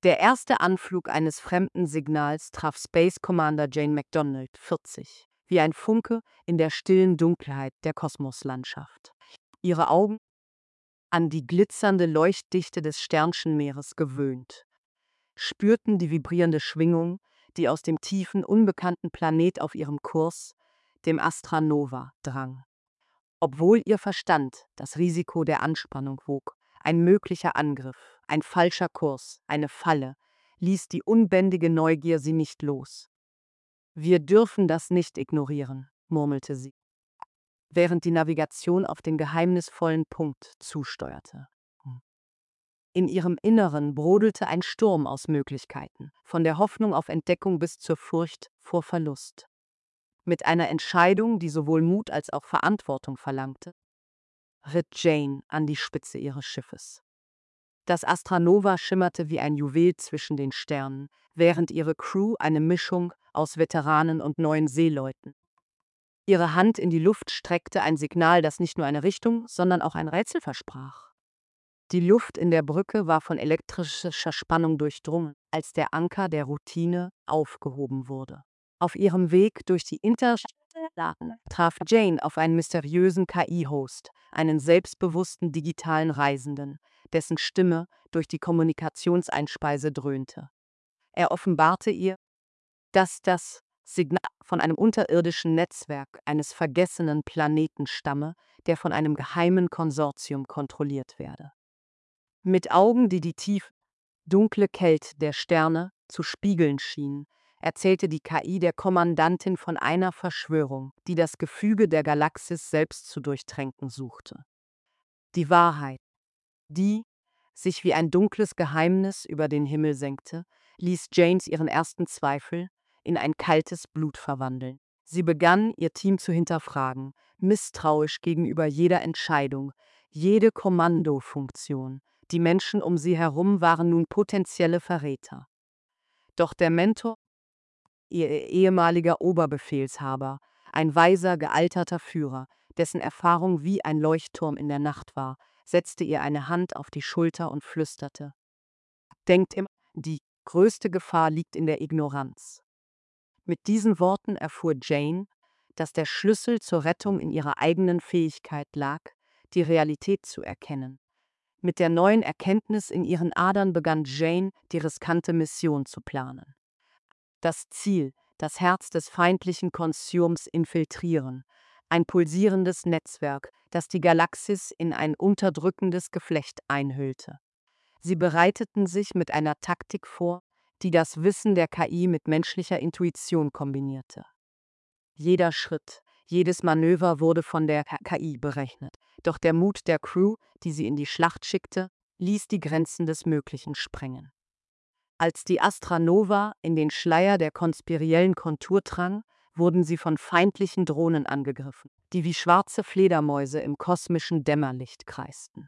Der erste Anflug eines fremden Signals traf Space Commander Jane McDonald, 40, wie ein Funke in der stillen Dunkelheit der Kosmoslandschaft. Ihre Augen, an die glitzernde Leuchtdichte des Sternchenmeeres gewöhnt, spürten die vibrierende Schwingung, die aus dem tiefen, unbekannten Planet auf ihrem Kurs, dem Astra Nova, drang. Obwohl ihr Verstand das Risiko der Anspannung wog, ein möglicher Angriff, ein falscher Kurs, eine Falle, ließ die unbändige Neugier sie nicht los. »Wir dürfen das nicht ignorieren«, murmelte sie, während die Navigation auf den geheimnisvollen Punkt zusteuerte. In ihrem Inneren brodelte ein Sturm aus Möglichkeiten, von der Hoffnung auf Entdeckung bis zur Furcht vor Verlust. Mit einer Entscheidung, die sowohl Mut als auch Verantwortung verlangte, ritt Jane an die Spitze ihres Schiffes. Das Astra Nova schimmerte wie ein Juwel zwischen den Sternen, während ihre Crew eine Mischung aus Veteranen und neuen Seeleuten. Ihre Hand in die Luft streckte ein Signal, das nicht nur eine Richtung, sondern auch ein Rätsel versprach. Die Luft in der Brücke war von elektrischer Spannung durchdrungen, als der Anker der Routine aufgehoben wurde. Auf ihrem Weg durch die Interstellaren traf Jane auf einen mysteriösen KI-Host, einen selbstbewussten digitalen Reisenden, dessen Stimme durch die Kommunikationseinspeise dröhnte. Er offenbarte ihr, dass das Signal von einem unterirdischen Netzwerk eines vergessenen Planeten stamme, der von einem geheimen Konsortium kontrolliert werde. Mit Augen, die die tief dunkle Kälte der Sterne zu spiegeln schienen, erzählte die KI der Kommandantin von einer Verschwörung, die das Gefüge der Galaxis selbst zu durchtränken suchte. Die Wahrheit, die sich wie ein dunkles Geheimnis über den Himmel senkte, ließ Janes ihren ersten Zweifel in ein kaltes Blut verwandeln. Sie begann, ihr Team zu hinterfragen, misstrauisch gegenüber jeder Entscheidung, jede Kommandofunktion. Die Menschen um sie herum waren nun potenzielle Verräter. Doch der Mentor, ihr ehemaliger Oberbefehlshaber, ein weiser, gealterter Führer, dessen Erfahrung wie ein Leuchtturm in der Nacht war, setzte ihr eine Hand auf die Schulter und flüsterte: »Denkt immer, die größte Gefahr liegt in der Ignoranz.« Mit diesen Worten erfuhr Jane, dass der Schlüssel zur Rettung in ihrer eigenen Fähigkeit lag, die Realität zu erkennen. Mit der neuen Erkenntnis in ihren Adern begann Jane, die riskante Mission zu planen. Das Ziel, das Herz des feindlichen Konsortiums infiltrieren, ein pulsierendes Netzwerk, das die Galaxis in ein unterdrückendes Geflecht einhüllte. Sie bereiteten sich mit einer Taktik vor, die das Wissen der KI mit menschlicher Intuition kombinierte. Jeder Schritt, jedes Manöver wurde von der KI berechnet, doch der Mut der Crew, die sie in die Schlacht schickte, ließ die Grenzen des Möglichen sprengen. Als die Astra Nova in den Schleier der konspiriellen Kontur drang, wurden sie von feindlichen Drohnen angegriffen, die wie schwarze Fledermäuse im kosmischen Dämmerlicht kreisten.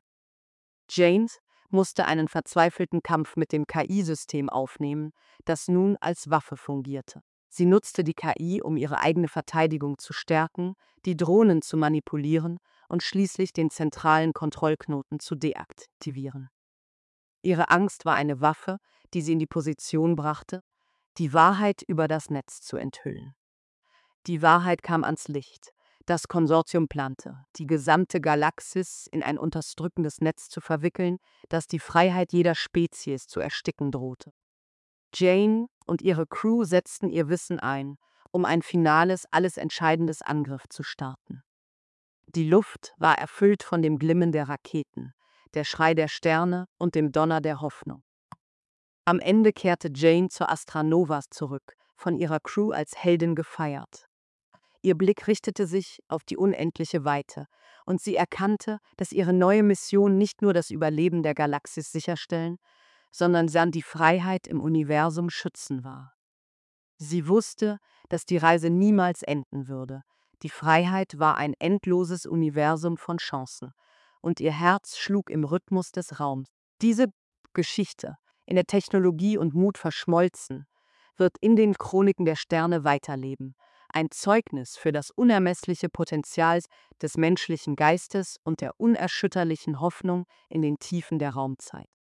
Jane musste einen verzweifelten Kampf mit dem KI-System aufnehmen, das nun als Waffe fungierte. Sie nutzte die KI, um ihre eigene Verteidigung zu stärken, die Drohnen zu manipulieren und schließlich den zentralen Kontrollknoten zu deaktivieren. Ihre Angst war eine Waffe, die sie in die Position brachte, die Wahrheit über das Netz zu enthüllen. Die Wahrheit kam ans Licht. Das Konsortium plante, die gesamte Galaxis in ein unterdrückendes Netz zu verwickeln, das die Freiheit jeder Spezies zu ersticken drohte. Jane und ihre Crew setzten ihr Wissen ein, um ein finales, alles entscheidendes Angriff zu starten. Die Luft war erfüllt von dem Glimmen der Raketen, der Schrei der Sterne und dem Donner der Hoffnung. Am Ende kehrte Jane zur Astra Nova zurück, von ihrer Crew als Heldin gefeiert. Ihr Blick richtete sich auf die unendliche Weite, und sie erkannte, dass ihre neue Mission nicht nur das Überleben der Galaxis sicherstellen, sondern die Freiheit im Universum schützen war. Sie wusste, dass die Reise niemals enden würde. Die Freiheit war ein endloses Universum von Chancen, und ihr Herz schlug im Rhythmus des Raums. Diese Geschichte, in der Technologie und Mut verschmolzen, wird in den Chroniken der Sterne weiterleben. Ein Zeugnis für das unermessliche Potenzial des menschlichen Geistes und der unerschütterlichen Hoffnung in den Tiefen der Raumzeit.